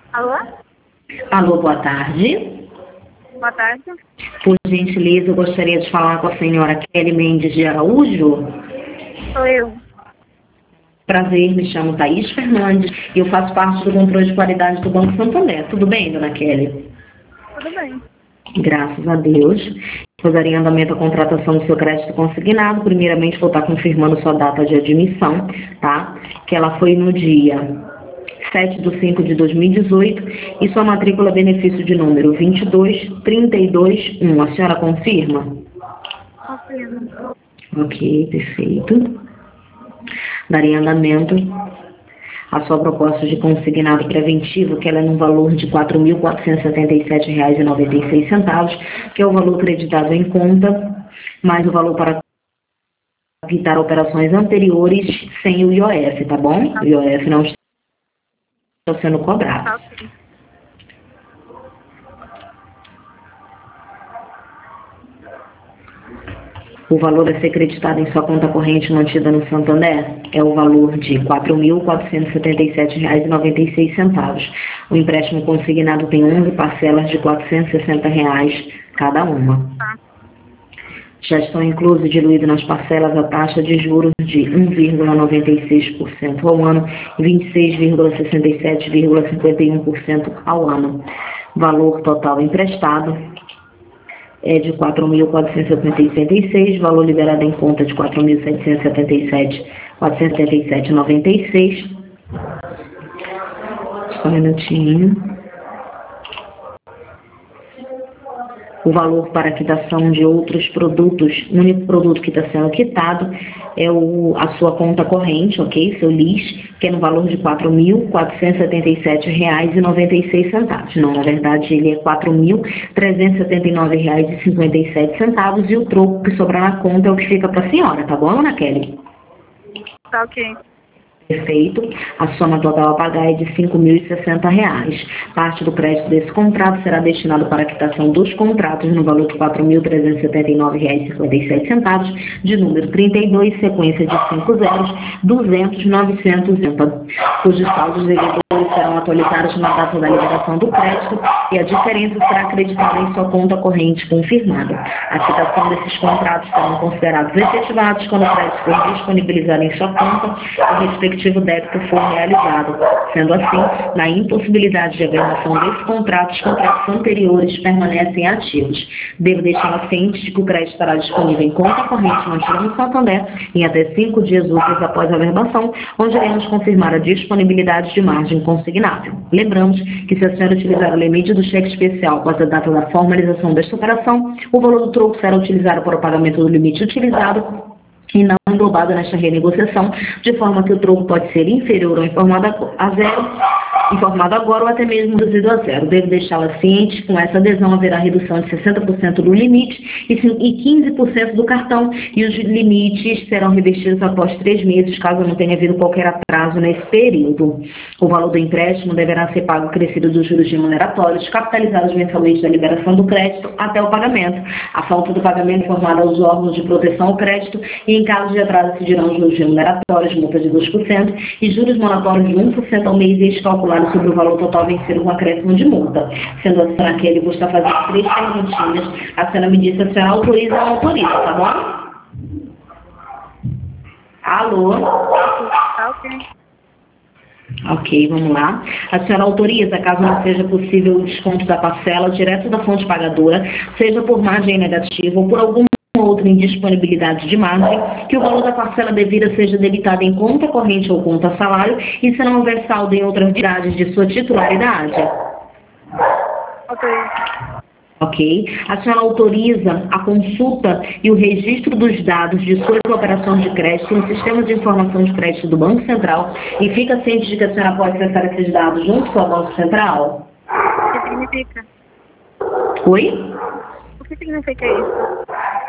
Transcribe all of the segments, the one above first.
Alô? Alô, boa tarde. Boa tarde. Por gentileza, eu gostaria de falar com a senhora Kelly Mendes de Araújo. Sou eu. Prazer, me chamo Thaís Fernandes e eu faço parte do controle de qualidade do Banco Santander. Tudo bem, dona Kelly? Tudo bem. Graças a Deus. Eu daria andamento à contratação do seu crédito consignado. Primeiramente, vou estar confirmando sua data de admissão, tá? Que ela foi no dia 7/5/2018 e sua matrícula benefício de número 22321. A senhora confirma? Confirmo. Ok, perfeito. Daria andamento à sua proposta de consignado preventivo, que ela é no valor de R$ 4.477,96, que é o valor creditado em conta, mais o valor para quitar operações anteriores sem o IOF, tá bom? O IOF não está sendo cobrado. Tá ok. O valor a ser creditado em sua conta corrente mantida no Santander é o valor de R$ 4.477,96. O empréstimo consignado tem 11 parcelas de R$ 460 cada uma. Tá. Já estão inclusos e diluídos nas parcelas a taxa de juros de 1,96% ao ano e 26,67,51% ao ano. Valor total emprestado é de R$ 4.476, valor liberado em conta de R$ 4.777,96. Só um minutinho. O valor para quitação de outros produtos, o único produto que está sendo quitado é a sua conta corrente, ok? Seu LIS, que é no valor de R$ 4.477,96. Não, na verdade, ele é R$ 4.379,57 e o troco que sobrar na conta é o que fica para a senhora, tá bom, Ana Kelly? Tá ok. Perfeito. A soma total a pagar é de R$ 5.060. Parte do crédito desse contrato será destinado para a quitação dos contratos no valor de R$ 4.379,57, de número 32, sequência de 5 zeros, 200, 980, cujos saldos devedores serão atualizados na data da liberação do crédito e a diferença será acreditada em sua conta corrente confirmada. A quitação desses contratos serão considerados efetivados quando o crédito for disponibilizado em sua conta e o respectivo débito for realizado. Sendo assim, na impossibilidade de averbação desses contratos, os contratos anteriores permanecem ativos. Devo deixá-la ciente de que o crédito estará disponível em conta corrente mantida no Santander em até 5 dias úteis após a averbação, onde iremos confirmar a disponibilidade de margem consignável. Lembramos que se a senhora utilizar o limite do cheque especial após a data da formalização desta operação, o valor do troco será utilizado para o pagamento do limite utilizado e não englobado nesta renegociação, de forma que o troco pode ser inferior ou informado agora ou até mesmo reduzido a zero. Devo deixá-la ciente, com essa adesão haverá redução de 60% do limite e 15% do cartão, e os limites serão revestidos após 3 meses, caso não tenha havido qualquer atraso nesse período. O valor do empréstimo deverá ser pago crescido dos juros remuneratórios, capitalizados mensalmente da liberação do crédito até o pagamento. A falta do pagamento informada aos órgãos de proteção ao crédito e, em caso de atraso, incidirão juros remuneratórios, multa de 2% e juros moratórios de 1% ao mês e calculados sobre o valor total vencido com acréscimo de multa. Sendo assim, naquele, vou estar fazendo 3 perguntinhas. A senhora me disse se a senhora autoriza ou não autoriza, tá bom? Alô? Tá ok. Ok, vamos lá. A senhora autoriza, caso não seja possível o desconto da parcela direto da fonte pagadora, seja por margem negativa ou por alguma outra indisponibilidade de margem, que o valor da parcela devida seja debitado em conta corrente ou conta salário e se não houver saldo em outras unidades de sua titularidade. Ok. Ok? A senhora autoriza a consulta e o registro dos dados de suas operações de crédito no Sistema de Informação de Crédito do Banco Central e fica ciente de que a senhora pode acessar esses dados junto ao Banco Central? O que significa? Oi? O que significa isso?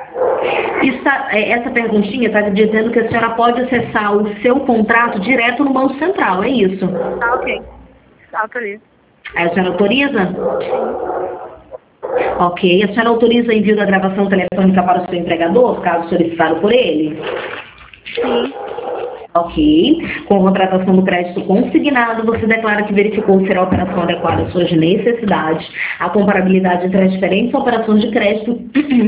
Essa perguntinha está dizendo que a senhora pode acessar o seu contrato direto no Banco Central, é isso? Tá ok. Autorizo. Aí a senhora autoriza? Sim. Ok. A senhora autoriza o envio da gravação telefônica para o seu empregador, caso solicitado por ele? Sim. Ok. Com a contratação do crédito consignado, você declara que verificou se a operação adequada às suas necessidades. A comparabilidade entre as diferentes operações de crédito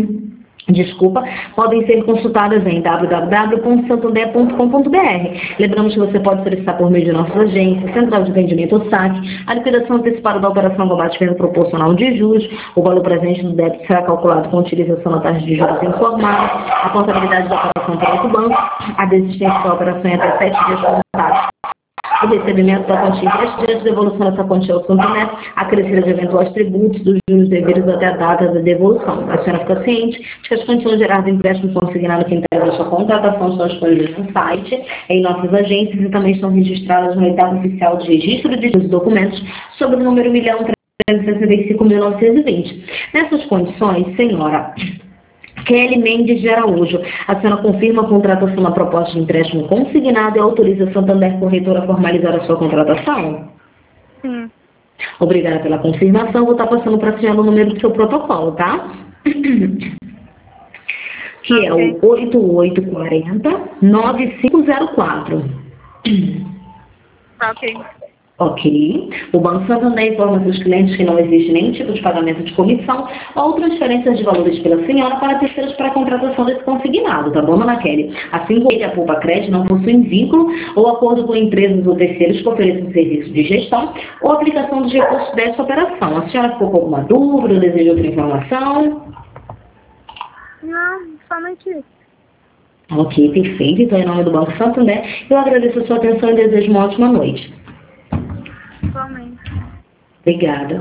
podem ser consultadas em www.santander.com.br. Lembramos que você pode solicitar por meio de nossas agências, Central de Vendimento ou SAC, a liquidação antecipada da operação com abatimento proporcional de juros. O valor presente do débito será calculado com utilização da taxa de juros informada, a contabilidade da operação para outro banco, a desistência da operação em até 7 dias contados. O recebimento da quantia em 10 dias, devolução dessa quantia ao Santander, acrescida de eventuais tributos dos juros devidos até a data da devolução. A senhora fica ciente de que as quantias geradas em empréstimo consignado que integram a sua contratação estão disponíveis no site, em nossas agências e também estão registradas no edital oficial de registro de documentos sobre o número 1.365.920. Nessas condições, senhora Kelly Mendes de Araújo, a senhora confirma a contratação na proposta de empréstimo consignado e autoriza a Santander Corretora a formalizar a sua contratação? Sim. Obrigada pela confirmação. Vou estar passando para a senhora o número do seu protocolo, tá? Que é o 8840-9504. Ok. Ok. O Banco Santander informa seus clientes que não existe nenhum tipo de pagamento de comissão ou transferências de valores pela senhora para terceiros para a contratação desse consignado, tá bom, dona Kelly? Assim como ele, a Poupa Crédito, não possui vínculo ou acordo com empresas ou terceiros que ofereçam serviço de gestão ou aplicação dos recursos dessa operação. A senhora ficou com alguma dúvida ou deseja outra informação? Não, somente isso. Ok, perfeito. Então, em nome do Banco Santander, eu agradeço a sua atenção e desejo uma ótima noite. Somente. Obrigada.